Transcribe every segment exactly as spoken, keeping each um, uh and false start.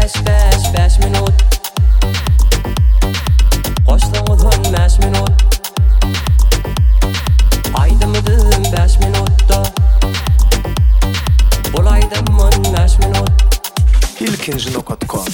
beş beş beş minut Qoşluğuz on beş minut Aydımıdım beş minutta Bulaydım on beş minut ilkinci nokta com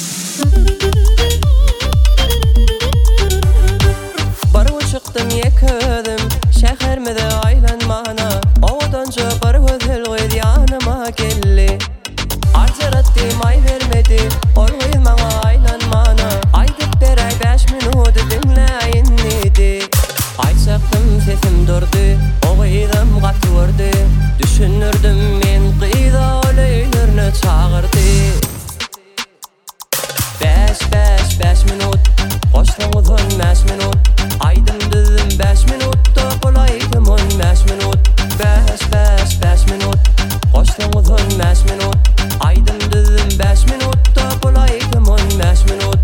Barı çıktım yeködüm Şehirmide aylanmana Ovadanca barı hızıl yanıma gelli Arzarattim ay vermedi Olguyuz bana aylanmana Aydıp beray beş minut dinleyin neydi Ay çıktım sesim durdu Oğuydım katı vurdu Düşünürdüm men qıyda oleylerini çağırdı beş beş beş minut Qoşluğuz on beş minut Aydım düzüm beş minutta Bulaydım on beş minut beş beş beş minut Qoşluğuz on beş minut Aydım düzüm beş minutta Bulaydım on beş minut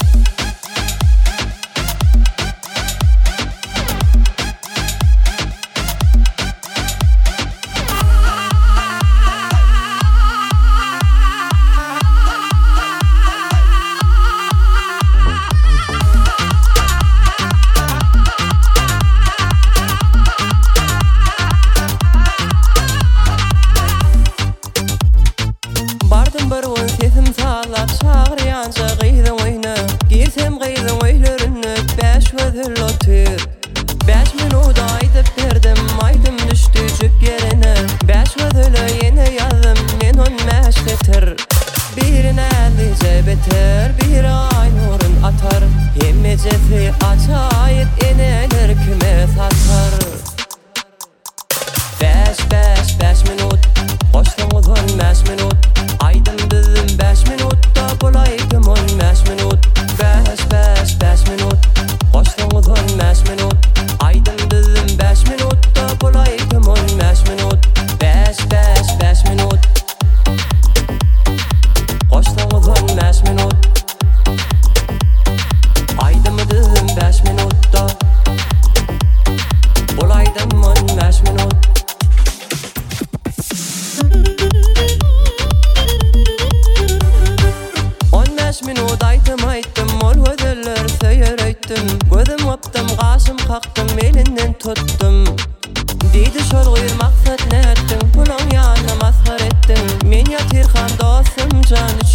Bardım bir on sesim sağlap çağıryanca qıydım oyna Girsem qıydım oylarını beş vözül otur beş minut aydıp verdim aydım düştü cüp yerine beş vözülü yine yazdım men on beş getir Birine lice beter bir ay nurun atar Yemecesi açayıp eneler küme satar beş beş beş minut Qoşluğuz on beş minut Aydım düzüm beş minutta Bulaydım on beş minut beş beş beş minut Qoşluğuz on beş minut Aydım düzüm beş minutta Bulaydım on beş minut beş beş beş minut Qoşluğuz on beş minut Aydım düzüm beş minutta Bulaydım on beş minut on beş minut aytım aytım Mol gözüller söyür öyttüm Gözüm öptüm qaşım qaktım elinden tuttum Deydi şol gıyır maksat ne ettin Pulun yanına mazhar ettin Men yatir xam dostum can